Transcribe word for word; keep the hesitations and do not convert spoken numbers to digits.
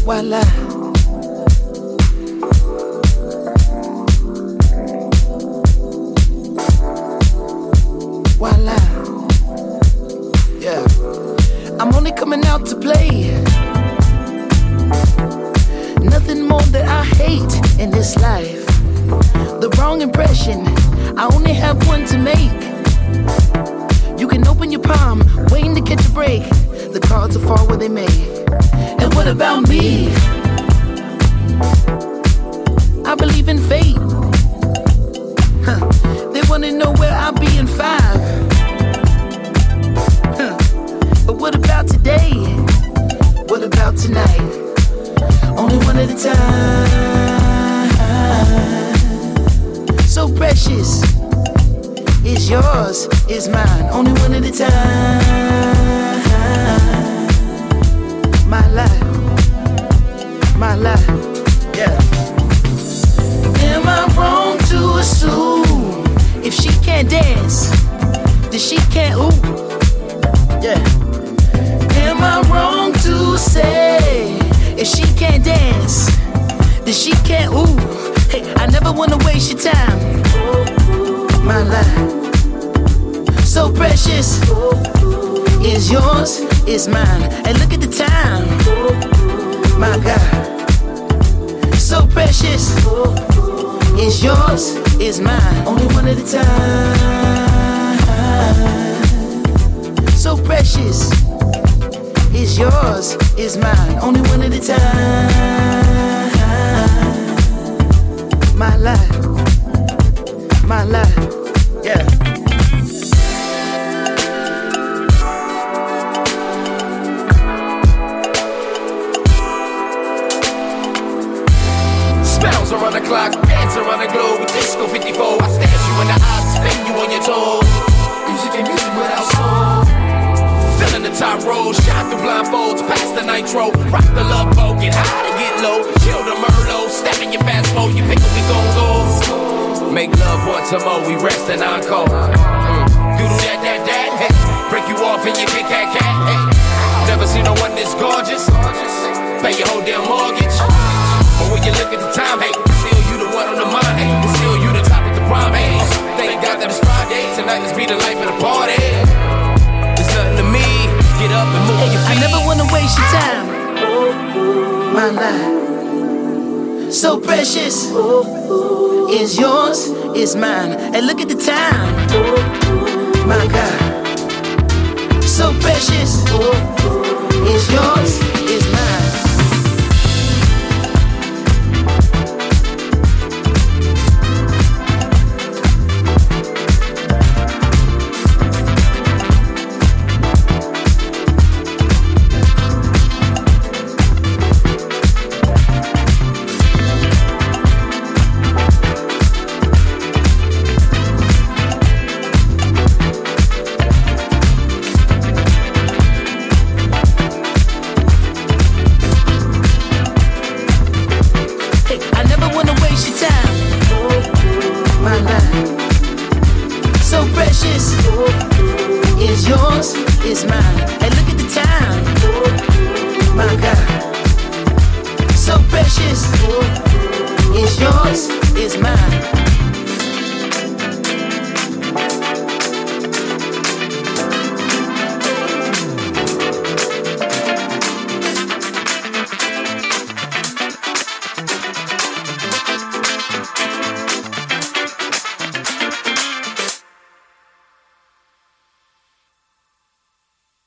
Voila. Voila. Yeah. I'm only coming out to play. Nothing more that I hate in this life. The wrong impression, I only have one to make. You can open your palm, waiting to catch a break. The cards will fall where they may. And what about me? I believe in fate. Huh. They wanna know where I'll be in five. Huh. But what about today? What about tonight? Only one at a time. So precious. It's yours, it's mine. Only one at a time. My life, my life, yeah. Am I wrong to assume if she can't dance, then she can't ooh? Yeah. Am I wrong to say if she can't dance, then she can't ooh? Hey, I never wanna waste your time. My life, so precious. Is yours, is mine. And look at the time. My God, so precious. Is yours, is mine. Only one at a time. So precious. Is yours, is mine. Only one at a time. My life, my life, yeah. Spells around the clock, dance around the globe with Disco fifty-four. I stare you in the eyes, spin you on your toes. Music and music without soul. Filling the top row, shine through blindfolds, pass the nitro, rock the love boat, get high to get low, chill the Merlot, step in your fast mode, you pick up, we gon' go. Make love once or more, we rest and encore. Mm. Doodle that, that, that, hey. Break you off and you get cat, cat, hey. Never seen no one this gorgeous. Pay your whole damn mortgage. But when you look at the time, hey, still you the one on the mind, hey. Still you the top of the prime, hey. Thank God that it's Friday, tonight let's be the life of the party. There's nothing to me, get up and move your feet. I never wanna waste your time. My life, so precious. Is yours, is mine. And look at the time. My God.